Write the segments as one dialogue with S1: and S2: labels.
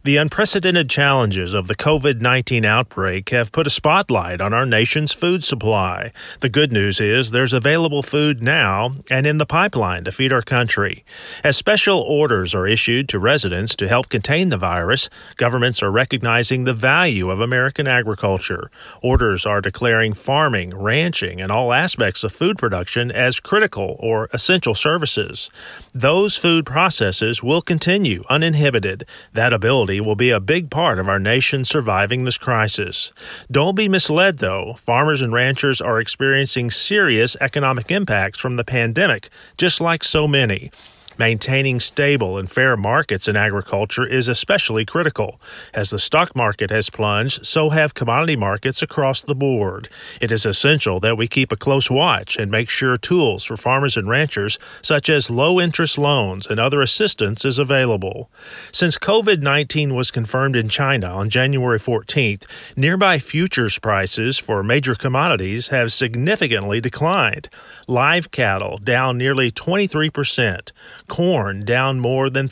S1: The unprecedented challenges of the COVID-19 outbreak have put a spotlight on our nation's food supply. The good news is there's available food now and in the pipeline to feed our country. As special orders are issued to residents to help contain the virus, governments are recognizing the value of American agriculture. Orders are declaring farming, ranching, and all aspects of food production as critical or essential services. Those food processes will continue uninhibited. That ability will be a big part of our nation surviving this crisis. Don't be misled, though. Farmers and ranchers are experiencing serious economic impacts from the pandemic, just like so many. Maintaining stable and fair markets in agriculture is especially critical. As the stock market has plunged, so have commodity markets across the board. It is essential that we keep a close watch and make sure tools for farmers and ranchers, such as low-interest loans and other assistance, is available. Since COVID-19 was confirmed in China on January 14th, nearby futures prices for major commodities have significantly declined. Live cattle down nearly 23%. Corn down more than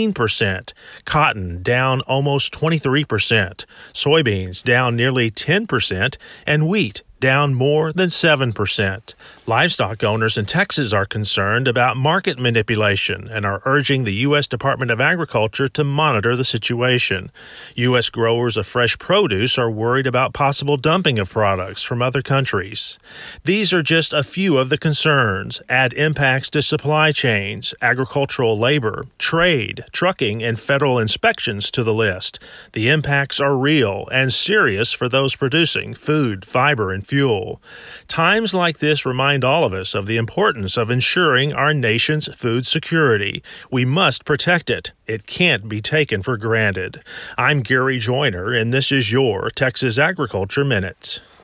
S1: 13%, cotton down almost 23%, soybeans down nearly 10%, and wheat down more than 7%. Livestock owners in Texas are concerned about market manipulation and are urging the U.S. Department of Agriculture to monitor the situation. U.S. growers of fresh produce are worried about possible dumping of products from other countries. These are just a few of the concerns. Add impacts to supply chains, agricultural labor, trade, trucking, and federal inspections to the list. The impacts are real and serious for those producing food, fiber, and fuel. Times like this remind all of us of the importance of ensuring our nation's food security. We must protect it. It can't be taken for granted. I'm Gary Joyner, and this is your Texas Agriculture Minute.